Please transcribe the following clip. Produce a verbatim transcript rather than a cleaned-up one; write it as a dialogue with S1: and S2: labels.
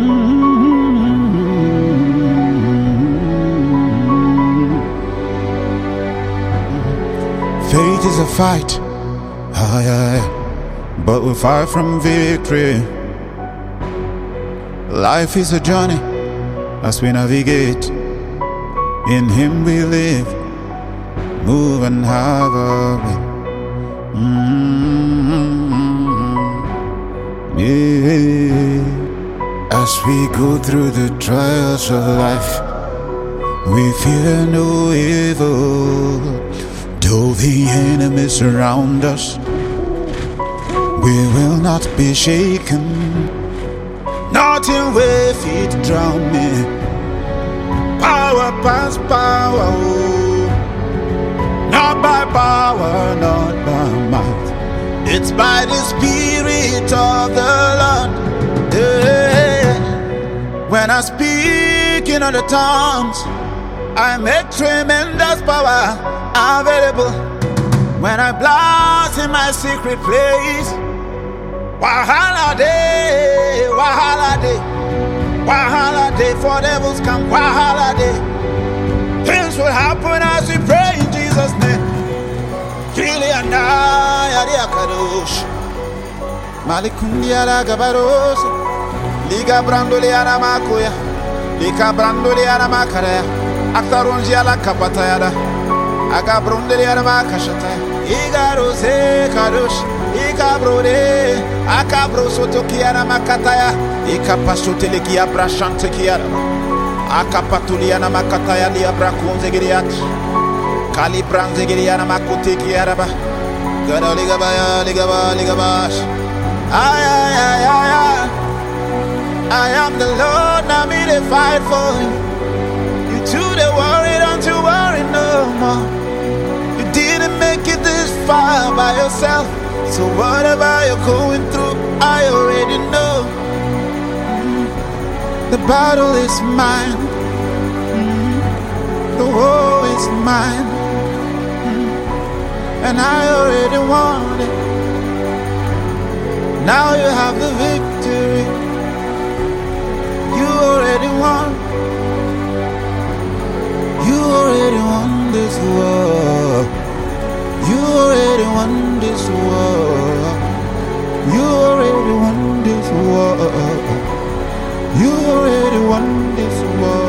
S1: Faith is a fight, ah, yeah, yeah. But we're far from victory. Life is a journey as we navigate. In Him we live, move and have our way. Mm-hmm. Yeah. As we go through the trials of life, we fear no evil. Though the enemy surround us, we will not be shaken. Nothing will feet drown me. Power past power, oh. Not by power, not by might. It's by the Spirit of the Lord. Yeah. When I speak in other tongues, I make tremendous power available. When I blast in my secret place, Wahala day, Wahala day, Wahala day, for devils come, Wahala day. Things will happen as we pray in Jesus' name. Kiliana Yadia Kadosh Malikundia Gabaros Liga Brandoliana Makoya Lika Brandoliana Makara Aktarunjiala Kapatayada Agabrundeliana Makashata Iga Rose Kadosh Ika Brode Akabro Sotokiana Makataya Ika Pasutelikia Brashantekiana Akapatuliana Makataya Liabra Kunzegiriat Kalibranzegiriana Makutekiaraba Gada Ligabaya Ligaba Ligabash Ay ay ay ay ay I am the Lord, now me they fight for you. You too they worry, don't you worry no more. You didn't make it this far by yourself, so whatever you're going through, I already know. Mm. The battle is mine. Mm. The war is mine. Mm. And I already won it. Now you have the victory. You already won. You already won this war. You already won this war. You already won this war. You already won this war.